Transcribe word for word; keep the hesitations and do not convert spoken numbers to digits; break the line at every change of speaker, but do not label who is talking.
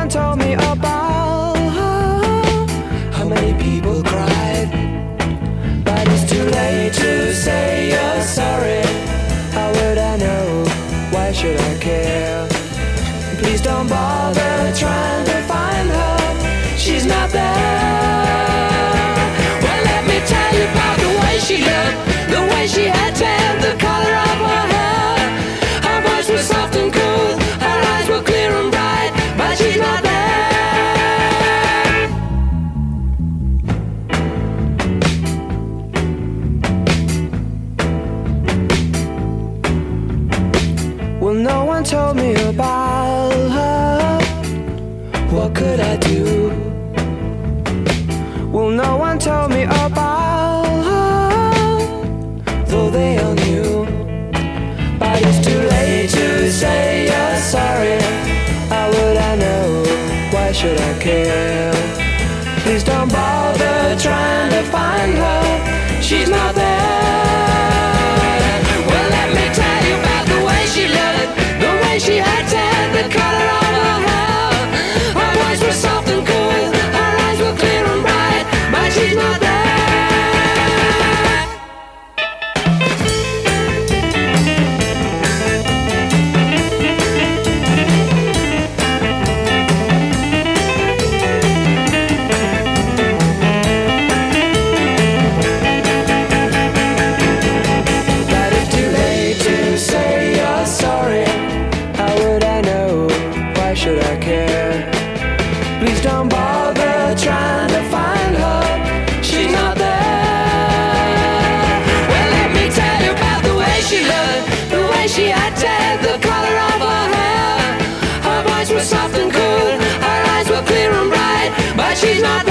told me about how many people cried, but it's too late to say you're sorry. How would I know? Why should I care? Please don't bother trying to find her. She's not there. Well, let me tell you about the way she looked, the way she had tan, the color of her hair. Her voice was soft and cool, her eyes were clear and bright, but she's not there. Well, no one told me about her. What could I do? Well, no one told me about her, though they all knew. But it's too late to say you're sorry. How would I know? Why should I care? Please don't bother trying to find her. She's not there. Well, let me tell you about the way she looked, the way she had tan, the color of her hair. Her voice was soft and cool, her eyes were clear and bright, but she's not there. But it's too late to say you're sorry. How would I know? Why should I care? Please don't bother trying to find her. She's not there. Well, let me tell you about the way she looked, the way she had tan, the color of her hair. Her voice was soft and cool, her eyes were clear and bright, but she's not there.